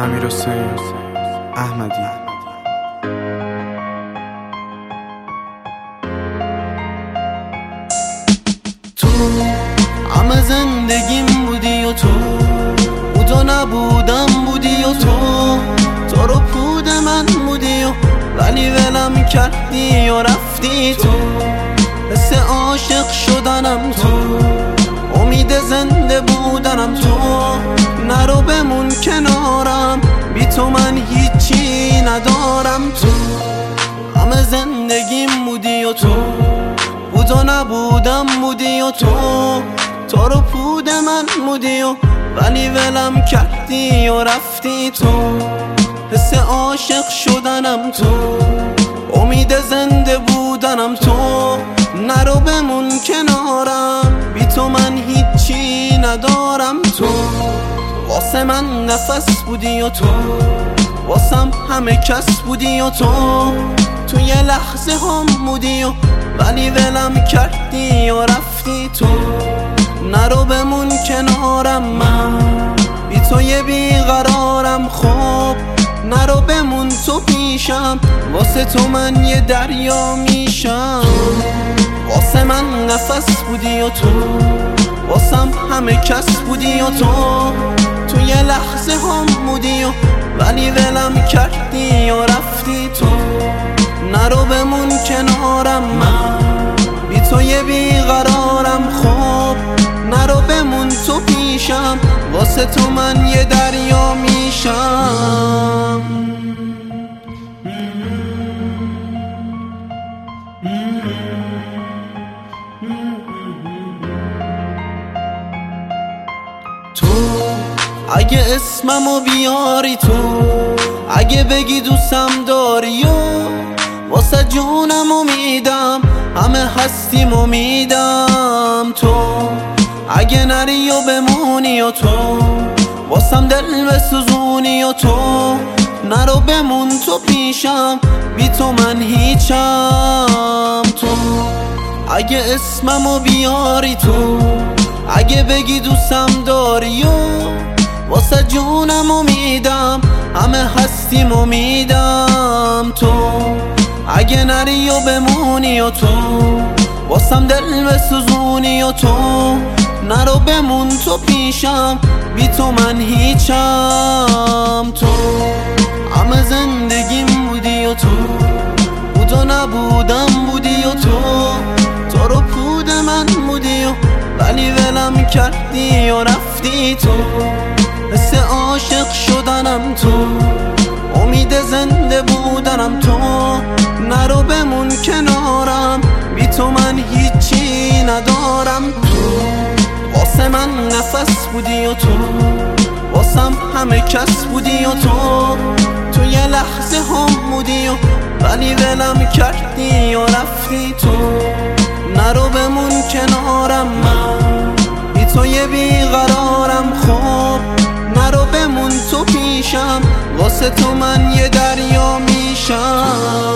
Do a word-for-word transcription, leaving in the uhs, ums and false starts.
امیرحسین احمدی. تو همه زندگیم بودی و تو بودا نبودم بودی و تو تو رو پود من بودی و ولی ولم کردی و رفتی تو. حس عاشق شدنم تو، امید زنده بودنم تو. نرو بمون کنارم، بی تو من هیچی ندارم. تو همه زندگیم بودی و تو بودا نبودم بودی و تو تو رو پود من بودی و ولی ولم کردی و رفتی تو. حس عاشق شدنم تو، امید زنده بودنم تو. نرو بمون کنارم، بی تو من هیچی ندارم. تو واسه من نفس بودی و تو واسم همه کس بودی و تو تو یه لحظه هم بودی و ولی ولم کردی و رفتی تو. نرو بمون کنارم، من بی تو یه بیقرارم. خب نرو بمون تو پیشم، واسه تو من یه دریا میشم. واسه من نفس بودی و تو واسم همه کس بودی و تو تو یه لحظه هم بودی و ولی ولم کردی و رفتی تو. نرو بمون کنارم، من بی تو یه بیقرارم. خب نرو بمون تو پیشم، واسه تو من یه دریا میشم. تو اگه اسممو بیاری، تو اگه بگی دوستم داری و واسه جونمو میدم، همه هستیمو میدم. تو اگه نری و بمونی و تو واسم دل بسوزونی و تو نرو بمون تو پیشم، بی تو من هیچم. تو اگه اسممو بیاری، تو اگه بگی دوستم داری و واسه جونمو میدم، همه هستیمو میدم. تو اگه نری و بمونی و تو واسم دل بسوزونی و تو نرو بمون تو پیشم، بی تو من هیچم. تو همه زندگیم بودی و تو بودا نبودم بودی و تو تو رو پود من بودی و ولی ولم کردی و رفتی تو. حس عاشق شدنم تو، امید زنده بودنم تو. نرو بمون کنارم، بی تو من هیچی ندارم. تو واسه من نفس بودی و تو واسم همه کس بودی و تو تو یه لحظه هم بودی و ولی ولم کردی و رفتی تو. نرو بمون کنارم، من بی تو یه بیقرارم. خب نرو بمون تو پیشم، واسه تو من یه دریا میشم.